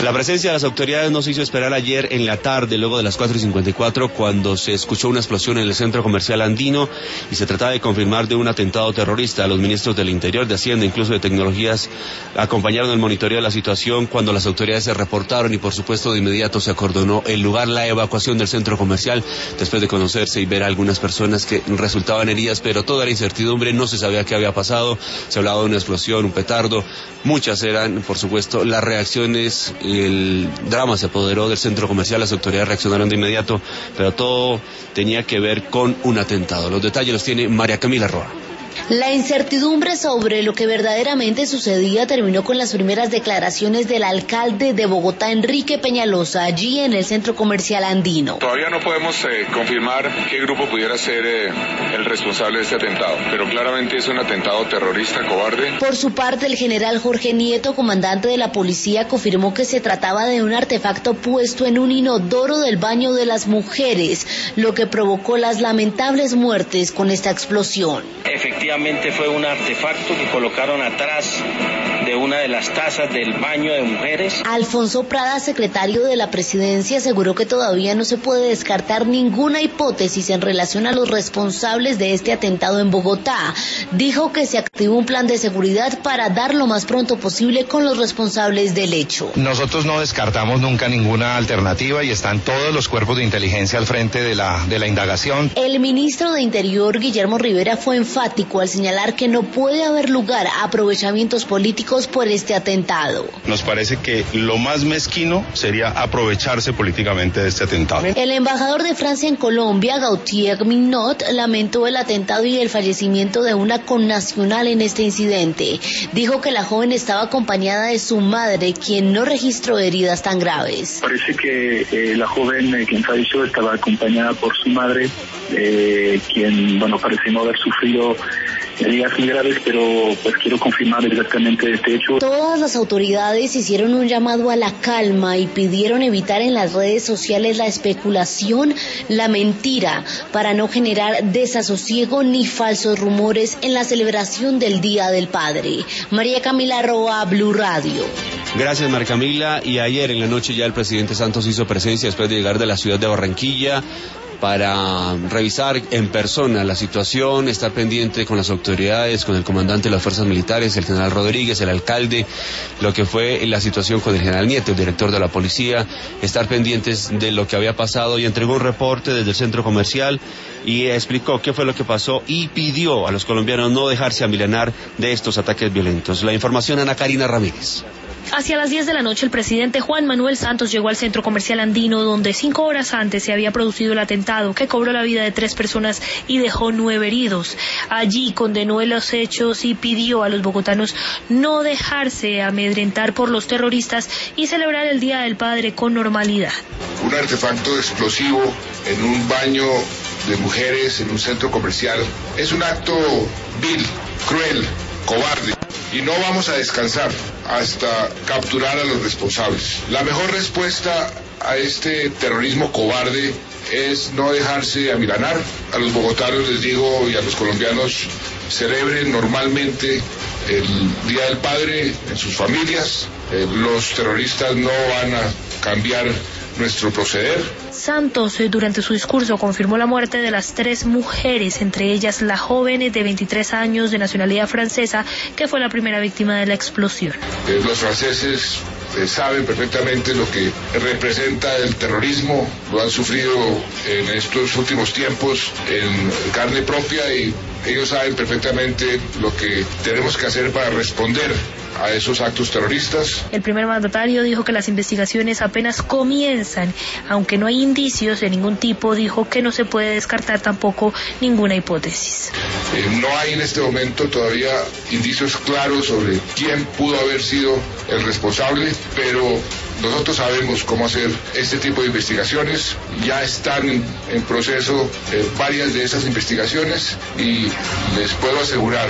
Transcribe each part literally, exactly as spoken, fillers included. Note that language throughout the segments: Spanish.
La presencia de las autoridades no se hizo esperar ayer en la tarde, luego de las cuatro y cincuenta y cuatro, cuando se escuchó una explosión en el centro comercial andino y se trataba de confirmar de un atentado terrorista. Los ministros del Interior, de Hacienda, incluso de Tecnologías, acompañaron el monitoreo de la situación cuando las autoridades se reportaron y, por supuesto, de inmediato se acordonó el lugar, la evacuación del centro comercial, después de conocerse y ver a algunas personas que resultaban heridas, pero toda la incertidumbre, no se sabía qué había pasado. Se hablaba de una explosión, un petardo. Muchas eran, por supuesto, las reacciones. El drama se apoderó del centro comercial, las autoridades reaccionaron de inmediato, pero todo tenía que ver con un atentado. Los detalles los tiene María Camila Roa. La incertidumbre sobre lo que verdaderamente sucedía terminó con las primeras declaraciones del alcalde de Bogotá, Enrique Peñalosa, allí en el centro comercial andino. Todavía no podemos eh, confirmar qué grupo pudiera ser eh, el responsable de este atentado, pero claramente es un atentado terrorista, cobarde. Por su parte, el general Jorge Nieto, comandante de la policía, confirmó que se trataba de un artefacto puesto en un inodoro del baño de las mujeres, lo que provocó las lamentables muertes con esta explosión. Efectivamente fue un artefacto que colocaron atrás de una de las tazas del baño de mujeres. Alfonso Prada, secretario de la Presidencia, aseguró que todavía no se puede descartar ninguna hipótesis en relación a los responsables de este atentado en Bogotá. Dijo que se activó un plan de seguridad para dar lo más pronto posible con los responsables del hecho. Nosotros no descartamos nunca ninguna alternativa y están todos los cuerpos de inteligencia al frente de la, de la indagación. El ministro de Interior, Guillermo Rivera, fue enfático al señalar que no puede haber lugar a aprovechamientos políticos por este atentado. Nos parece que lo más mezquino sería aprovecharse políticamente de este atentado. El embajador de Francia en Colombia, Gautier Minot, lamentó el atentado y el fallecimiento de una connacional en este incidente. Dijo que la joven estaba acompañada de su madre, quien no registró heridas tan graves. Parece que eh, la joven eh, quien falleció estaba acompañada por su madre, eh, quien, bueno, parece no haber sufrido heridas muy graves, pero pues quiero confirmar exactamente este hecho. Todas las autoridades hicieron un llamado a la calma y pidieron evitar en las redes sociales la especulación, la mentira, para no generar desasosiego ni falsos rumores en la celebración del Día del Padre. María Camila Roa, Blue Radio. Gracias, María Camila. Y ayer en la noche ya el presidente Santos hizo presencia después de llegar de la ciudad de Barranquilla para revisar en persona la situación, estar pendiente con las autoridades, con el comandante de las fuerzas militares, el general Rodríguez, el alcalde, lo que fue la situación con el general Nieto, el director de la policía, estar pendientes de lo que había pasado, y entregó un reporte desde el centro comercial y explicó qué fue lo que pasó y pidió a los colombianos no dejarse amilanar de estos ataques violentos. La información, Ana Karina Ramírez. Hacia las diez de la noche, el presidente Juan Manuel Santos llegó al centro comercial andino, donde cinco horas antes se había producido el atentado que cobró la vida de tres personas y dejó nueve heridos. Allí condenó los hechos y pidió a los bogotanos no dejarse amedrentar por los terroristas y celebrar el Día del Padre con normalidad. Un artefacto explosivo en un baño de mujeres en un centro comercial es un acto vil, cruel, cobarde. Y no vamos a descansar hasta capturar a los responsables. La mejor respuesta a este terrorismo cobarde es no dejarse amilanar. A los bogotanos les digo, y a los colombianos, celebren normalmente el Día del Padre en sus familias. Eh, los terroristas no van a cambiar nuestro proceder. Santos, durante su discurso, confirmó la muerte de las tres mujeres, entre ellas la joven de veintitrés años de nacionalidad francesa, que fue la primera víctima de la explosión. Eh, los franceses eh, saben perfectamente lo que representa el terrorismo, lo han sufrido en estos últimos tiempos en carne propia, y ellos saben perfectamente lo que tenemos que hacer para responder a esos actos terroristas. El primer mandatario dijo que las investigaciones apenas comienzan, aunque no hay indicios de ningún tipo. Dijo que no se puede descartar tampoco ninguna hipótesis. Eh, no hay en este momento todavía indicios claros sobre quién pudo haber sido el responsable, pero nosotros sabemos cómo hacer este tipo de investigaciones. Ya están en, en proceso eh, varias de esas investigaciones, y les puedo asegurar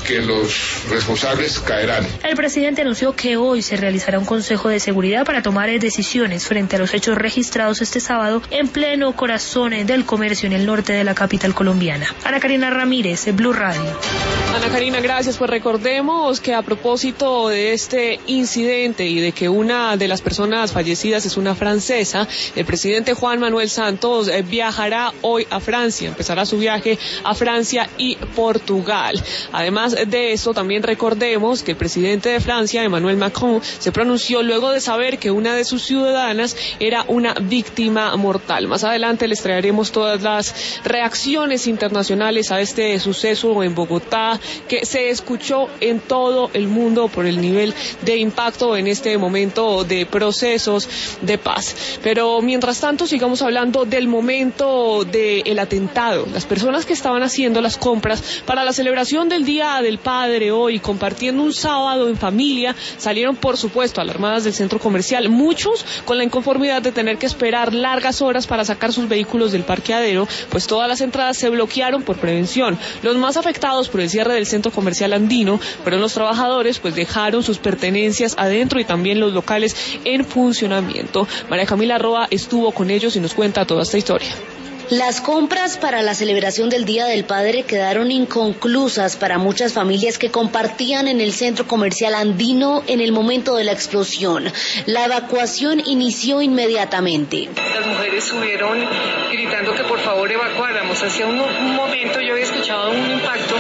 que los responsables caerán. El presidente anunció que hoy se realizará un consejo de seguridad para tomar decisiones frente a los hechos registrados este sábado en pleno corazón del comercio en el norte de la capital colombiana. Ana Karina Ramírez, Blue Radio. Ana Karina, gracias. Pues recordemos que a propósito de este incidente y de que una de las personas fallecidas es una francesa, el presidente Juan Manuel Santos viajará hoy a Francia, empezará su viaje a Francia y Portugal. Además de esto, también recordemos que el presidente de Francia, Emmanuel Macron, se pronunció luego de saber que una de sus ciudadanas era una víctima mortal. Más adelante les traeremos todas las reacciones internacionales a este suceso en Bogotá, que se escuchó en todo el mundo por el nivel de impacto en este momento de procesos de paz. Pero mientras tanto sigamos hablando del momento del atentado. Las personas que estaban haciendo las compras para la celebración del Día del Padre hoy, compartiendo un sábado en familia, salieron por supuesto alarmadas del centro comercial, muchos con la inconformidad de tener que esperar largas horas para sacar sus vehículos del parqueadero, pues todas las entradas se bloquearon por prevención. Los más afectados por el cierre del centro comercial andino fueron los trabajadores, pues dejaron sus pertenencias adentro y también los locales en funcionamiento. María Camila Roa estuvo con ellos y nos cuenta toda esta historia. Las compras para la celebración del Día del Padre quedaron inconclusas para muchas familias que compartían en el centro comercial andino en el momento de la explosión. La evacuación inició inmediatamente. Las mujeres subieron gritando que por favor evacuáramos. Hacía un, un momento yo había escuchado un impacto,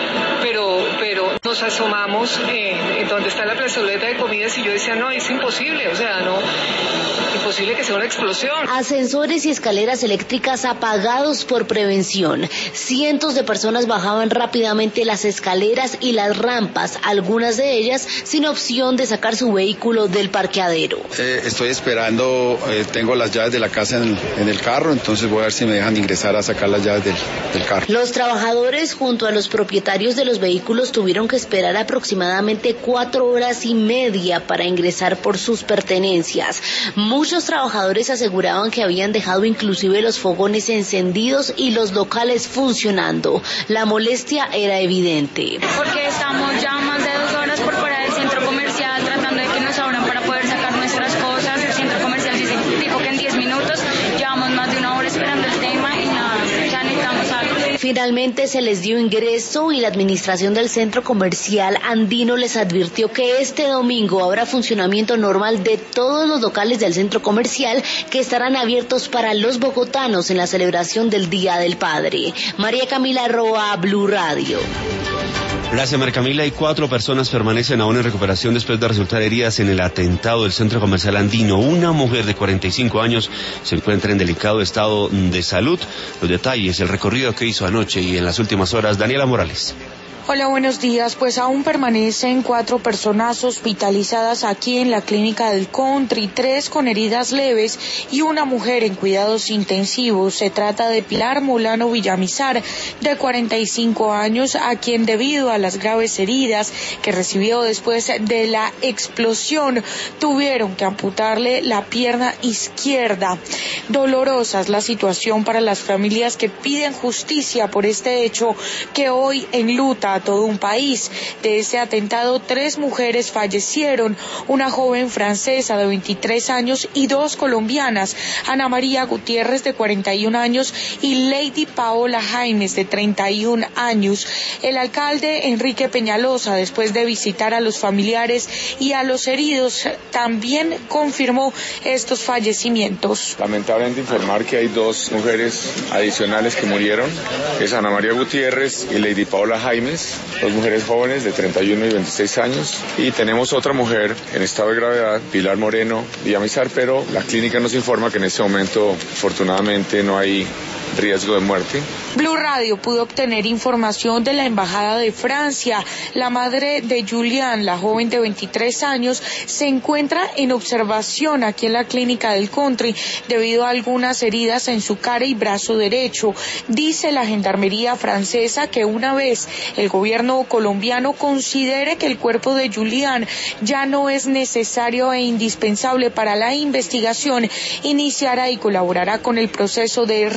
pero, pero nos asomamos eh, en donde está la plazoleta de comidas y yo decía, no, es imposible, o sea, no, imposible que sea una explosión. Ascensores y escaleras eléctricas apagados por prevención. Cientos de personas bajaban rápidamente las escaleras y las rampas, algunas de ellas sin opción de sacar su vehículo del parqueadero. Eh, estoy esperando, eh, tengo las llaves de la casa en el, en el carro, entonces voy a ver si me dejan ingresar a sacar las llaves del, del carro. Los trabajadores junto a los propietarios de los vehículos tuvieron que esperar aproximadamente cuatro horas y media para ingresar por sus pertenencias. Muchos trabajadores aseguraban que habían dejado inclusive los fogones encendidos y los locales funcionando. La molestia era evidente. Porque estamos ya más de dos horas por fuera del centro comercial tratando de que nos abran para poder sacar nuestras cosas. El centro comercial dice, dijo que en diez minutos, llevamos más de una hora esperando el tema y nada, ya necesitamos algo. Finalmente se les dio ingreso y la administración del centro comercial andino les advirtió que este domingo habrá funcionamiento normal de todos los locales del centro comercial que estarán abiertos para los bogotanos en la celebración del Día del Padre. María Camila Roa, Blue Radio. Gracias, María Camila. Y cuatro personas permanecen aún en recuperación después de resultar heridas en el atentado del centro comercial andino. Una mujer de cuarenta y cinco años se encuentra en delicado estado de salud. Los detalles, el recorrido que hizo anoche y en las últimas horas, Daniela Morales. Hola, buenos días. Pues aún permanecen cuatro personas hospitalizadas aquí en la clínica del Country, tres con heridas leves y una mujer en cuidados intensivos. Se trata de Pilar Molano Villamizar, de cuarenta y cinco años, a quien debido a las graves heridas que recibió después de la explosión, tuvieron que amputarle la pierna izquierda. Dolorosa es la situación para las familias que piden justicia por este hecho que hoy enluta a todo un país. De este atentado, tres mujeres fallecieron, una joven francesa de veintitrés años y dos colombianas, Ana María Gutiérrez de cuarenta y un años y Lady Paola Jaimes de treinta y un años. El alcalde Enrique Peñalosa, después de visitar a los familiares y a los heridos, también confirmó estos fallecimientos. Lamentablemente informar que hay dos mujeres adicionales que murieron, es Ana María Gutiérrez y Lady Paola Jaimes, dos mujeres jóvenes de treinta y uno y veintiséis años, y tenemos otra mujer en estado de gravedad, Pilar Moreno Villamizar, pero la clínica nos informa que en este momento afortunadamente no hay riesgo de muerte. Blue Radio pudo obtener información de la Embajada de Francia. La madre de Julián, la joven de veintitrés años, se encuentra en observación aquí en la clínica del Country debido a algunas heridas en su cara y brazo derecho. Dice la Gendarmería francesa que una vez el gobierno colombiano considere que el cuerpo de Julián ya no es necesario e indispensable para la investigación, iniciará y colaborará con el proceso de repatriación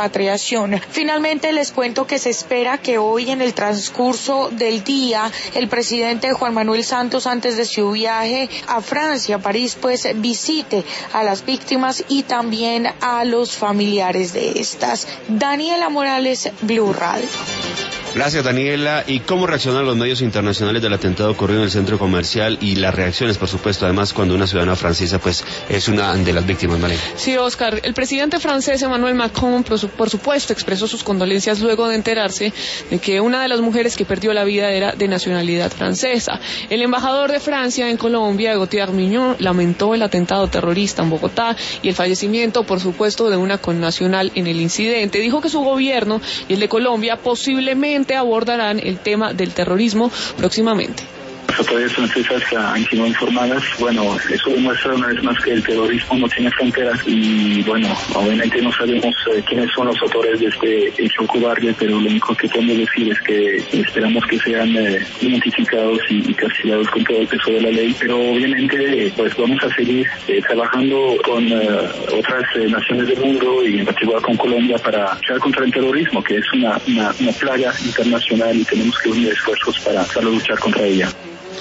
repatriación. Finalmente les cuento que se espera que hoy en el transcurso del día el presidente Juan Manuel Santos, antes de su viaje a Francia, París, pues visite a las víctimas y también a los familiares de estas. Daniela Morales, Blue Radio. Gracias, Daniela. ¿Y cómo reaccionan los medios internacionales del atentado ocurrido en el centro comercial y las reacciones, por supuesto, además cuando una ciudadana francesa pues es una de las víctimas, Malena? Sí, Oscar, el presidente francés Emmanuel Macron, por supuesto, expresó sus condolencias luego de enterarse de que una de las mujeres que perdió la vida era de nacionalidad francesa. El embajador de Francia en Colombia, Gauthier Mignon, lamentó el atentado terrorista en Bogotá y el fallecimiento, por supuesto, de una connacional en el incidente. Dijo que su gobierno y el de Colombia posiblemente abordarán el tema del terrorismo próximamente. Las autoridades francesas han sido informadas. Bueno, eso demuestra una vez más que el terrorismo no tiene fronteras y, bueno, obviamente no sabemos eh, quiénes son los autores de este hecho cobarde, pero lo único que podemos decir es que esperamos que sean eh, identificados y, y castigados con todo el peso de la ley, pero obviamente pues vamos a seguir eh, trabajando con eh, otras eh, naciones del mundo y en particular con Colombia para luchar contra el terrorismo, que es una, una, una plaga internacional y tenemos que unir esfuerzos para, para luchar contra ella.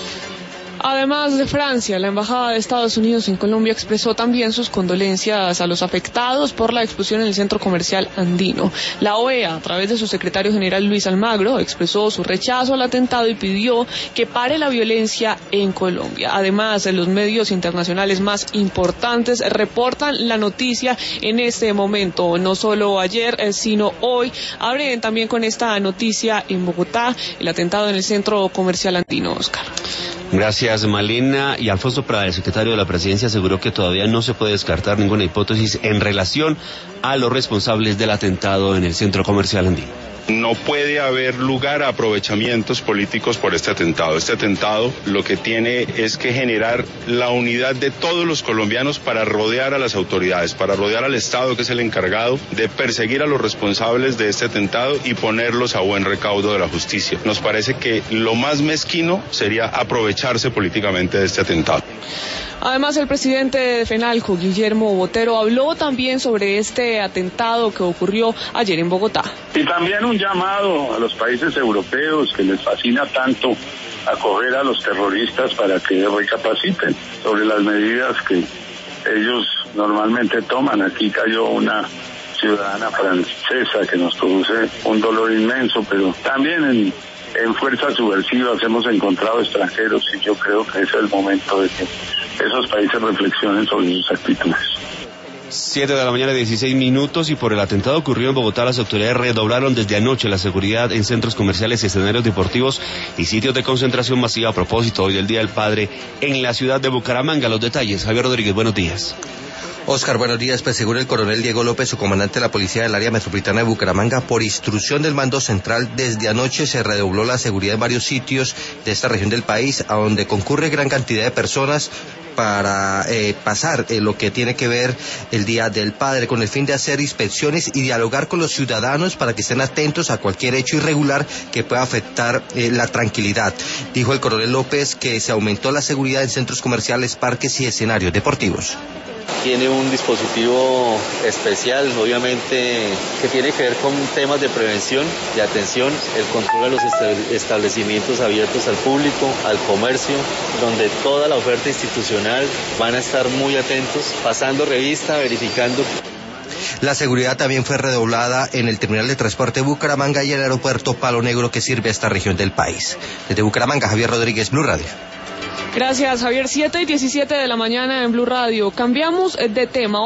Además de Francia, la Embajada de Estados Unidos en Colombia expresó también sus condolencias a los afectados por la explosión en el centro comercial andino. La O E A, a través de su secretario general Luis Almagro, expresó su rechazo al atentado y pidió que pare la violencia en Colombia. Además, los medios internacionales más importantes reportan la noticia en este momento, no solo ayer, sino hoy. Abren también con esta noticia en Bogotá, el atentado en el centro comercial andino, Oscar. Gracias, Malena. Y Alfonso Prada, el secretario de la Presidencia, aseguró que todavía no se puede descartar ninguna hipótesis en relación a los responsables del atentado en el centro comercial andino. No puede haber lugar a aprovechamientos políticos por este atentado. Este atentado lo que tiene es que generar la unidad de todos los colombianos para rodear a las autoridades, para rodear al Estado, que es el encargado de perseguir a los responsables de este atentado y ponerlos a buen recaudo de la justicia. Nos parece que lo más mezquino sería aprovecharse políticamente de este atentado. Además, el presidente de FENALCO, Guillermo Botero, habló también sobre este atentado que ocurrió ayer en Bogotá. Y también un llamado a los países europeos que les fascina tanto acoger a los terroristas para que recapaciten sobre las medidas que ellos normalmente toman. Aquí cayó una ciudadana francesa que nos produce un dolor inmenso, pero también en, en fuerzas subversivas hemos encontrado extranjeros y yo creo que es el momento de que esos países reflexionen sobre sus actitudes. Siete de la mañana, dieciséis minutos, y por el atentado ocurrido en Bogotá, las autoridades redoblaron desde anoche la seguridad en centros comerciales, escenarios deportivos y sitios de concentración masiva a propósito hoy del Día del Padre en la ciudad de Bucaramanga. Los detalles, Javier Rodríguez, buenos días. Oscar, buenos días. Pues según el coronel Diego López, su comandante de la Policía del Área Metropolitana de Bucaramanga, por instrucción del mando central, desde anoche se redobló la seguridad en varios sitios de esta región del país, a donde concurre gran cantidad de personas para eh, pasar eh, lo que tiene que ver el Día del Padre, con el fin de hacer inspecciones y dialogar con los ciudadanos para que estén atentos a cualquier hecho irregular que pueda afectar eh, la tranquilidad. Dijo el coronel López que se aumentó la seguridad en centros comerciales, parques y escenarios deportivos. Tiene un dispositivo especial, obviamente, que tiene que ver con temas de prevención, de atención, el control de los establecimientos abiertos al público, al comercio, donde toda la oferta institucional van a estar muy atentos, pasando revista, verificando. La seguridad también fue redoblada en el terminal de transporte de Bucaramanga y el aeropuerto Palo Negro, que sirve a esta región del país. Desde Bucaramanga, Javier Rodríguez, Blue Radio. Gracias, Javier. siete y diecisiete de la mañana en Blue Radio. Cambiamos de tema.